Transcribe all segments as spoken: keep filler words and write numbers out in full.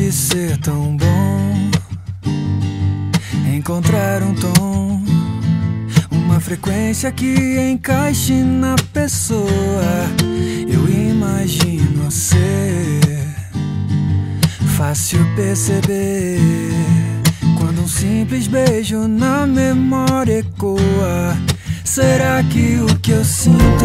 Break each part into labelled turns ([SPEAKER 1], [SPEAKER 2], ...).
[SPEAKER 1] Deve ser tão bom encontrar um tom, uma frequência que encaixe na pessoa. Eu imagino ser fácil perceber quando um simples beijo na memória ecoa. Será que o que eu sinto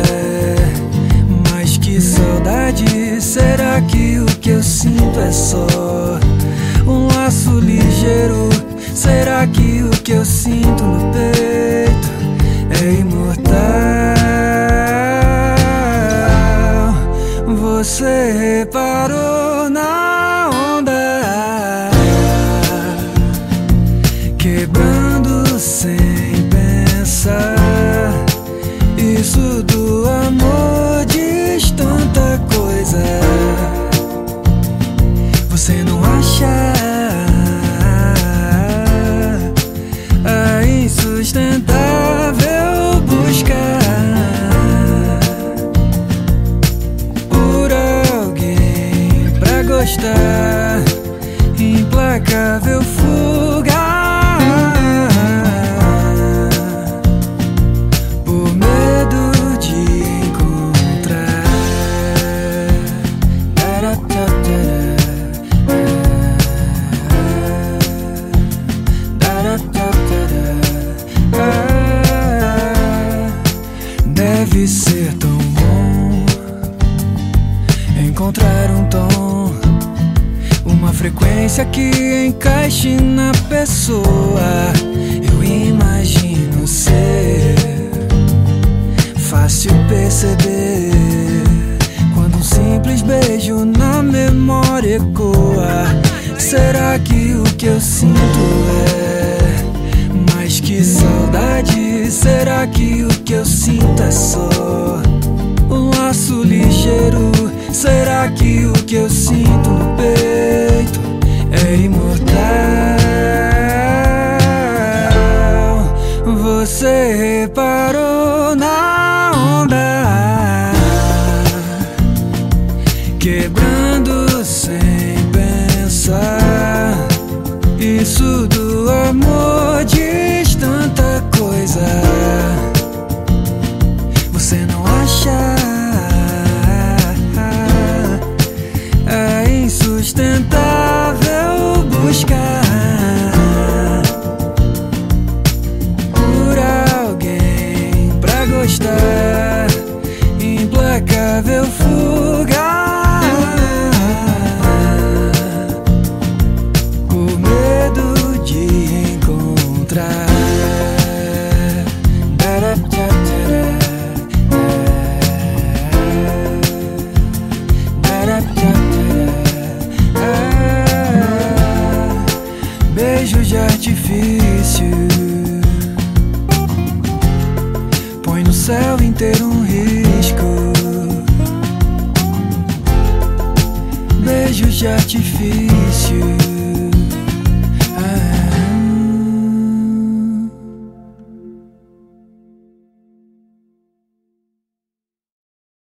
[SPEAKER 1] é mais que saudade? Será que o que eu sinto é só um laço ligeiro? Será que o que eu sinto no peito é imortal? Você reparou na onda quebrando sem pensar? Isso do amor diz tanta coisa. Você não acha a insustentável buscar por alguém pra gostar, implacável fuga por medo de encontrar? Deve ser tão bom encontrar um tom, uma frequência que encaixe na pessoa. Eu imagino ser fácil perceber quando um simples beijo na memória ecoa. Será que o que eu sinto é mais que saudade? Será que o que eu sinto é só um laço ligeiro? Será que o que eu sinto no peito é imortal? Você reparou na onda quebrando sem pensar? Isso do amor diz tanta coisa. Você não acha a insustentável buscar por alguém pra gostar, implacável fuga por medo de encontrar? Beijo de artifício põe no céu inteiro um risco. Beijo de artifício